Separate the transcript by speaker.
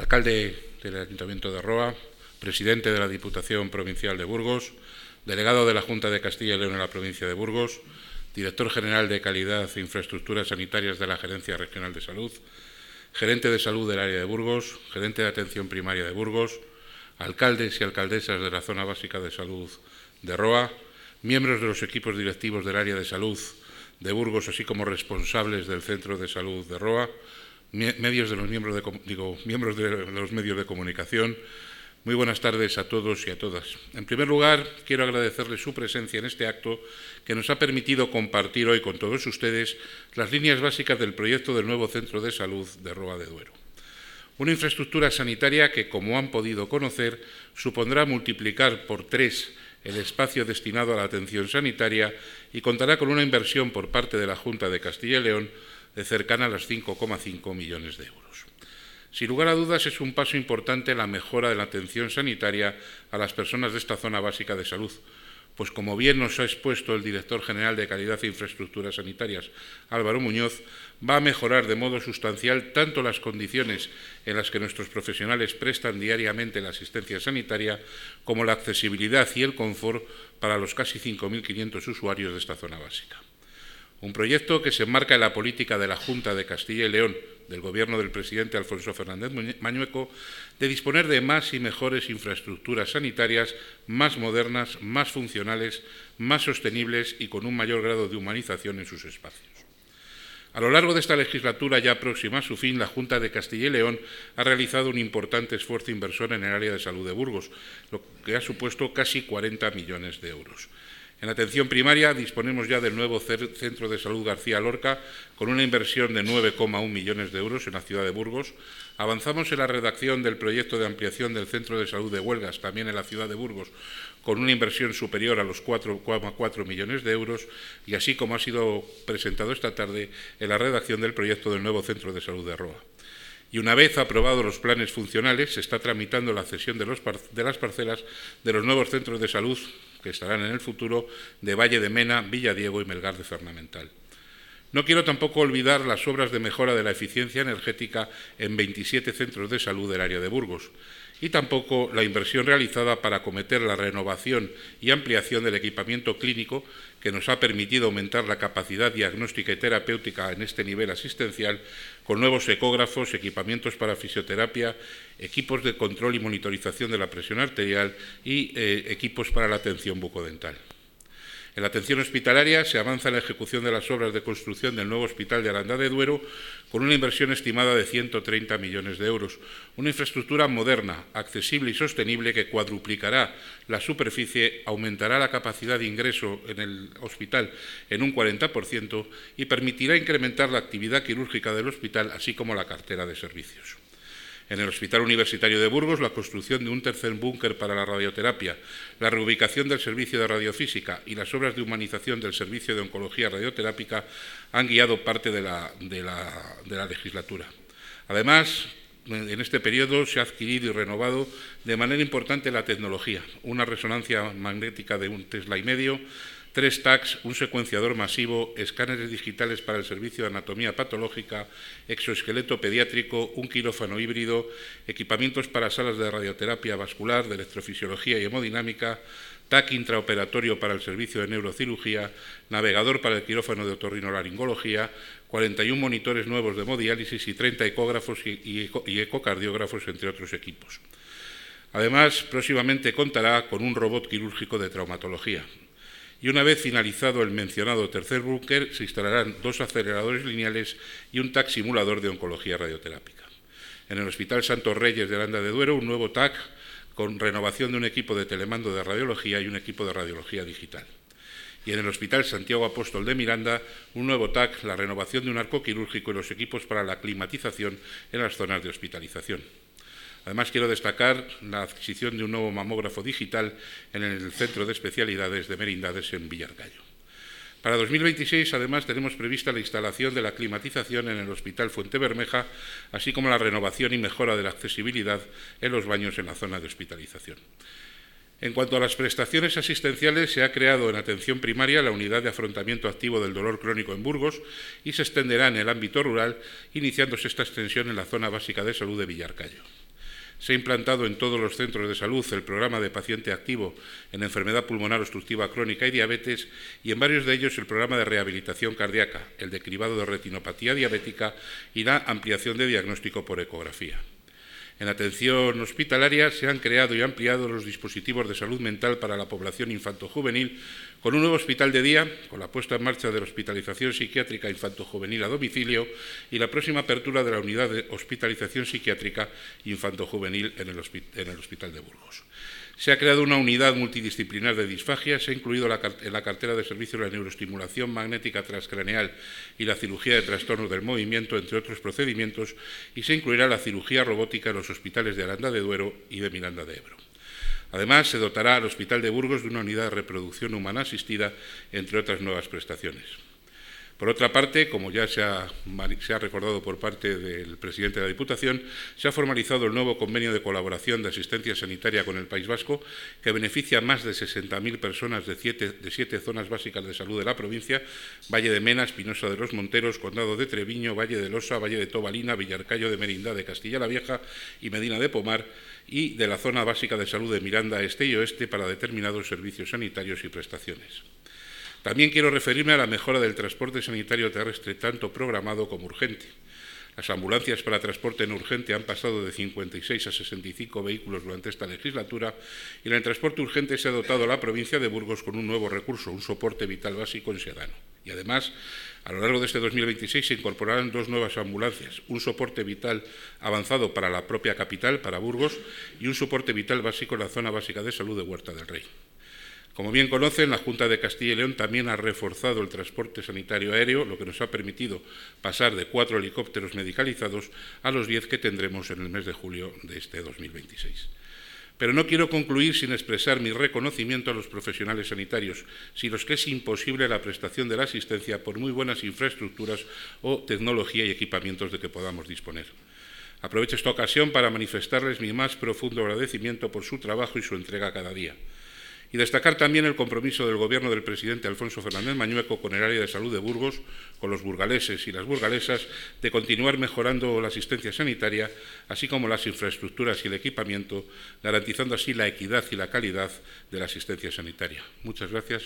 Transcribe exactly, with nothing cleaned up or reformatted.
Speaker 1: alcalde del Ayuntamiento de Roa, presidente de la Diputación Provincial de Burgos, delegado de la Junta de Castilla y León en la provincia de Burgos, director general de Calidad e Infraestructuras Sanitarias de la Gerencia Regional de Salud, gerente de Salud del área de Burgos, gerente de Atención Primaria de Burgos, alcaldes y alcaldesas de la Zona Básica de Salud de Roa, miembros de los equipos directivos del área de salud de Burgos, así como responsables del Centro de Salud de Roa, medios de los miembros de, digo, miembros de los medios de comunicación. Muy buenas tardes a todos y a todas. En primer lugar, quiero agradecerles su presencia en este acto que nos ha permitido compartir hoy con todos ustedes las líneas básicas del proyecto del nuevo Centro de Salud de Roa de Duero. Una infraestructura sanitaria que, como han podido conocer, supondrá multiplicar por tres el espacio destinado a la atención sanitaria y contará con una inversión por parte de la Junta de Castilla y León de cercana a los cinco coma cinco millones de euros. Sin lugar a dudas, es un paso importante en la mejora de la atención sanitaria a las personas de esta zona básica de salud, pues como bien nos ha expuesto el director general de Calidad e Infraestructuras Sanitarias, Álvaro Muñoz, va a mejorar de modo sustancial tanto las condiciones en las que nuestros profesionales prestan diariamente la asistencia sanitaria como la accesibilidad y el confort para los casi cinco mil quinientos usuarios de esta zona básica. Un proyecto que se enmarca en la política de la Junta de Castilla y León, del Gobierno del presidente Alfonso Fernández Mañueco, de disponer de más y mejores infraestructuras sanitarias, más modernas, más funcionales, más sostenibles y con un mayor grado de humanización en sus espacios. A lo largo de esta legislatura, ya próxima a su fin, la Junta de Castilla y León ha realizado un importante esfuerzo inversor en el área de salud de Burgos, lo que ha supuesto casi cuarenta millones de euros. En atención primaria disponemos ya del nuevo Centro de Salud García Lorca, con una inversión de nueve coma uno millones de euros en la ciudad de Burgos. Avanzamos en la redacción del proyecto de ampliación del Centro de Salud de Huelgas, también en la ciudad de Burgos, con una inversión superior a los cuatro coma cuatro millones de euros, y así como ha sido presentado esta tarde en la redacción del proyecto del nuevo Centro de Salud de Roa. Y una vez aprobados los planes funcionales, se está tramitando la cesión de, los par de las parcelas de los nuevos centros de salud que estarán en el futuro de Valle de Mena, Villadiego y Melgar de Fernamental. No quiero tampoco olvidar las obras de mejora de la eficiencia energética en veintisiete centros de salud del área de Burgos y tampoco la inversión realizada para acometer la renovación y ampliación del equipamiento clínico que nos ha permitido aumentar la capacidad diagnóstica y terapéutica en este nivel asistencial con nuevos ecógrafos, equipamientos para fisioterapia, equipos de control y monitorización de la presión arterial y eh, equipos para la atención bucodental. En la atención hospitalaria se avanza en la ejecución de las obras de construcción del nuevo Hospital de Aranda de Duero con una inversión estimada de ciento treinta millones de euros, una infraestructura moderna, accesible y sostenible que cuadruplicará la superficie, aumentará la capacidad de ingreso en el hospital en un cuarenta por ciento y permitirá incrementar la actividad quirúrgica del hospital, así como la cartera de servicios. En el Hospital Universitario de Burgos, la construcción de un tercer búnker para la radioterapia, la reubicación del servicio de radiofísica y las obras de humanización del servicio de oncología radioterápica han guiado parte de la, de la, de la legislatura. Además, en este periodo se ha adquirido y renovado de manera importante la tecnología, una resonancia magnética de un Tesla y medio, tres tags, un secuenciador masivo, escáneres digitales para el servicio de anatomía patológica, exoesqueleto pediátrico, un quirófano híbrido, equipamientos para salas de radioterapia vascular, de electrofisiología y hemodinámica, T A C intraoperatorio para el servicio de neurocirugía, navegador para el quirófano de otorrinolaringología, cuarenta y uno monitores nuevos de hemodiálisis y treinta ecógrafos y, y, y ecocardiógrafos, entre otros equipos. Además, próximamente contará con un robot quirúrgico de traumatología. Y una vez finalizado el mencionado tercer búnker, se instalarán dos aceleradores lineales y un T A C simulador de oncología radioterápica. En el Hospital Santos Reyes de Aranda de Duero, un nuevo T A C con renovación de un equipo de telemando de radiología y un equipo de radiología digital. Y en el Hospital Santiago Apóstol de Miranda, un nuevo T A C, la renovación de un arco quirúrgico y los equipos para la climatización en las zonas de hospitalización. Además, quiero destacar la adquisición de un nuevo mamógrafo digital en el Centro de Especialidades de Merindades en Villarcayo. Para dos mil veintiséis, además, tenemos prevista la instalación de la climatización en el Hospital Fuente Bermeja, así como la renovación y mejora de la accesibilidad en los baños en la zona de hospitalización. En cuanto a las prestaciones asistenciales, se ha creado en atención primaria la unidad de afrontamiento activo del dolor crónico en Burgos y se extenderá en el ámbito rural, iniciándose esta extensión en la zona básica de salud de Villarcayo. Se ha implantado en todos los centros de salud el programa de paciente activo en enfermedad pulmonar obstructiva crónica y diabetes, y en varios de ellos el programa de rehabilitación cardíaca, el de cribado de retinopatía diabética y la ampliación de diagnóstico por ecografía. En atención hospitalaria se han creado y ampliado los dispositivos de salud mental para la población infantojuvenil, con un nuevo hospital de día, con la puesta en marcha de la hospitalización psiquiátrica infantojuvenil a domicilio y la próxima apertura de la unidad de hospitalización psiquiátrica infantojuvenil en el, en el Hospital de Burgos. Se ha creado una unidad multidisciplinar de disfagia, se ha incluido la, en la cartera de servicios la neuroestimulación magnética transcraneal y la cirugía de trastornos del movimiento, entre otros procedimientos, y se incluirá la cirugía robótica en los hospitales de Aranda de Duero y de Miranda de Ebro. Además, se dotará al Hospital de Burgos de una unidad de reproducción humana asistida, entre otras nuevas prestaciones. Por otra parte, como ya se ha, se ha recordado por parte del presidente de la Diputación, se ha formalizado el nuevo convenio de colaboración de asistencia sanitaria con el País Vasco, que beneficia a más de sesenta mil personas de siete, de siete zonas básicas de salud de la provincia: Valle de Mena, Espinosa de los Monteros, Condado de Treviño, Valle de Losa, Valle de Tobalina, Villarcayo de Merindad de Castilla la Vieja y Medina de Pomar, y de la zona básica de salud de Miranda Este y Oeste para determinados servicios sanitarios y prestaciones. También quiero referirme a la mejora del transporte sanitario terrestre, tanto programado como urgente. Las ambulancias para transporte no urgente han pasado de cincuenta y seis a sesenta y cinco vehículos durante esta legislatura, y en el transporte urgente se ha dotado a la provincia de Burgos con un nuevo recurso, un soporte vital básico en sedano. Y además, a lo largo de este dos mil veintiséis se incorporarán dos nuevas ambulancias, un soporte vital avanzado para la propia capital, para Burgos, y un soporte vital básico en la zona básica de salud de Huerta del Rey. Como bien conocen, la Junta de Castilla y León también ha reforzado el transporte sanitario aéreo, lo que nos ha permitido pasar de cuatro helicópteros medicalizados a los diez que tendremos en el mes de julio de este dos mil veintiséis. Pero no quiero concluir sin expresar mi reconocimiento a los profesionales sanitarios, sin los que es imposible la prestación de la asistencia por muy buenas infraestructuras o tecnología y equipamientos de que podamos disponer. Aprovecho esta ocasión para manifestarles mi más profundo agradecimiento por su trabajo y su entrega cada día. Y destacar también el compromiso del Gobierno del presidente Alfonso Fernández Mañueco con el área de salud de Burgos, con los burgaleses y las burgalesas, de continuar mejorando la asistencia sanitaria, así como las infraestructuras y el equipamiento, garantizando así la equidad y la calidad de la asistencia sanitaria. Muchas gracias